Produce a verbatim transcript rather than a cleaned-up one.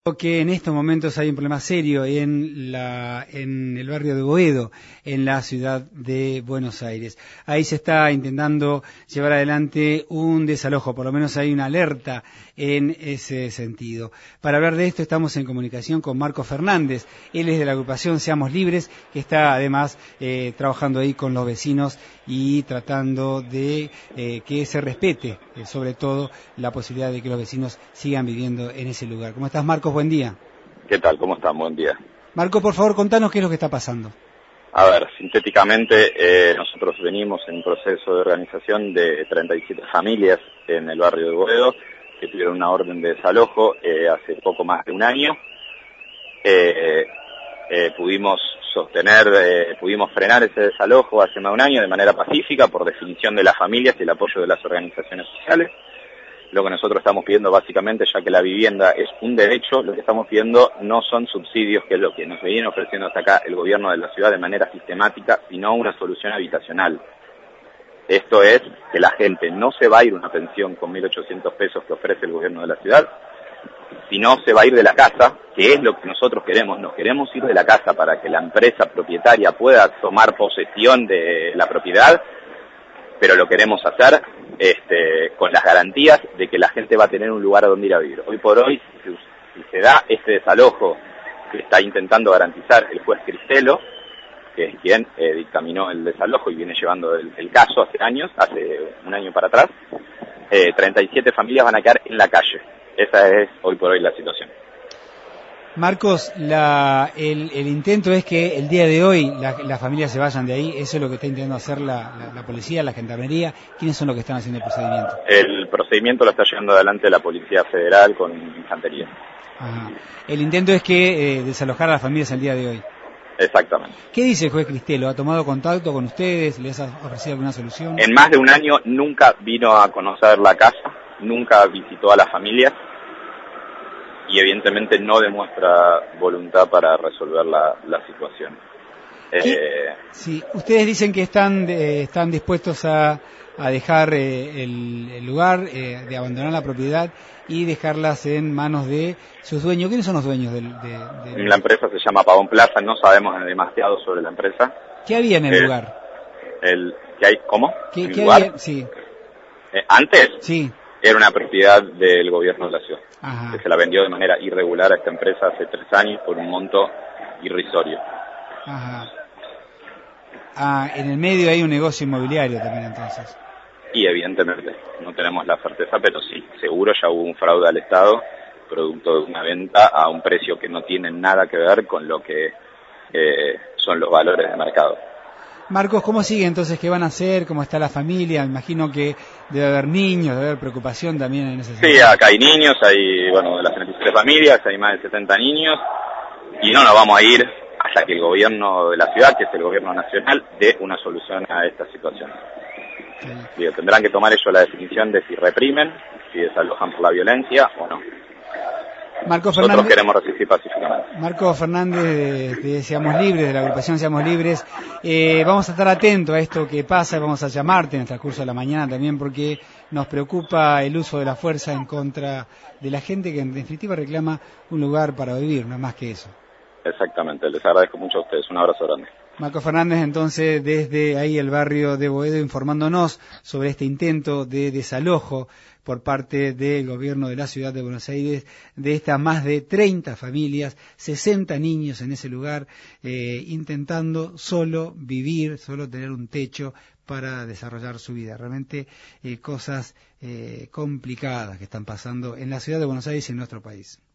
Que en estos momentos hay un problema serio en la en el barrio de Boedo, en la ciudad de Buenos Aires. Ahí se está intentando llevar adelante un desalojo, por lo menos hay una alerta en ese sentido. Para hablar de esto estamos en comunicación con Marco Fernández. Él es de la agrupación Seamos Libres, que está además eh, trabajando ahí con los vecinos y tratando de eh, que se respete, eh, sobre todo, la posibilidad de que los vecinos sigan viviendo en ese lugar. ¿Cómo estás, Marcos? Buen día. ¿Qué tal? ¿Cómo están? Buen día. Marco, por favor, contanos qué es lo que está pasando. A ver, sintéticamente, eh, nosotros venimos en un proceso de organización de treinta y siete familias en el barrio de Boedo, que tuvieron una orden de desalojo eh, hace poco más de un año. Eh, eh, pudimos sostener, eh, pudimos frenar ese desalojo hace más de un año de manera pacífica, por definición de las familias y el apoyo de las organizaciones sociales. Lo que nosotros estamos pidiendo básicamente, ya que la vivienda es un derecho, lo que estamos pidiendo no son subsidios, que es lo que nos viene ofreciendo hasta acá el gobierno de la ciudad de manera sistemática, sino una solución habitacional. Esto es que la gente no se va a ir a una pensión con mil ochocientos pesos que ofrece el gobierno de la ciudad, sino se va a ir de la casa, que es lo que nosotros queremos. Nos queremos ir de la casa para que la empresa propietaria pueda tomar posesión de la propiedad, pero lo queremos hacer este, con las garantías de que la gente va a tener un lugar a donde ir a vivir. Hoy por hoy, si, si se da este desalojo que está intentando garantizar el juez Cristelo, que es quien eh, dictaminó el desalojo y viene llevando el, el caso hace años, hace un año para atrás, eh, treinta y siete familias van a quedar en la calle. Esa es hoy por hoy la situación. Marcos, la, el, el intento es que el día de hoy las la familias se vayan de ahí. ¿Eso es lo que está intentando hacer la, la, la policía, la gendarmería? ¿Quiénes son los que están haciendo el procedimiento? El procedimiento lo está llevando adelante la Policía Federal con infantería. Ajá. El intento es que eh, desalojar a las familias el día de hoy. Exactamente. ¿Qué dice el juez Cristelo? ¿Ha tomado contacto con ustedes? ¿Les ha ofrecido alguna solución? En más de un año nunca vino a conocer la casa, nunca visitó a las familias y evidentemente no demuestra voluntad para resolver la, la situación. Eh, sí, ustedes dicen que están eh, están dispuestos a, a dejar eh, el, el lugar, eh, de abandonar la propiedad y dejarlas en manos de sus dueños. ¿Quiénes son los dueños del, de, de... La empresa se llama Pavón Plaza, no sabemos demasiado sobre la empresa. ¿Qué había en el, el lugar? El, ¿qué hay? ¿Cómo? ¿Qué, ¿El ¿qué lugar? había? Sí. Eh, ¿Antes? Sí. Era una propiedad del gobierno de la ciudad. Ajá. Que se la vendió de manera irregular a esta empresa hace tres años por un monto irrisorio. Ajá. Ah, en el medio hay un negocio inmobiliario también entonces. Y evidentemente, no tenemos la certeza, pero sí, seguro ya hubo un fraude al Estado, producto de una venta a un precio que no tiene nada que ver con lo que eh, son los valores de mercado. Marcos, ¿cómo sigue entonces? ¿Qué van a hacer? ¿Cómo está la familia? Me imagino que debe haber niños, debe haber preocupación también en ese sentido. Sí, acá hay niños, hay, bueno, de las treinta y tres familias, hay más de setenta niños, y no nos vamos a ir hasta que el gobierno de la ciudad, que es el gobierno nacional, dé una solución a esta situación. Sí. Digo, tendrán que tomar ellos la definición de si reprimen, si desalojan por la violencia o no. Marco Nosotros Fernández, queremos resistir pacíficamente. Marco Fernández de, de Seamos Libres, de la agrupación Seamos Libres. Eh, vamos a estar atentos a esto que pasa, vamos a llamarte en el transcurso de la mañana también, porque nos preocupa el uso de la fuerza en contra de la gente que en definitiva reclama un lugar para vivir, no es más que eso. Exactamente, les agradezco mucho a ustedes, un abrazo grande. Marco Fernández, entonces, desde ahí el barrio de Boedo, informándonos sobre este intento de desalojo por parte del gobierno de la ciudad de Buenos Aires de estas más de treinta familias, sesenta niños en ese lugar, eh, intentando solo vivir, solo tener un techo para desarrollar su vida. Realmente eh, cosas eh, complicadas que están pasando en la ciudad de Buenos Aires y en nuestro país.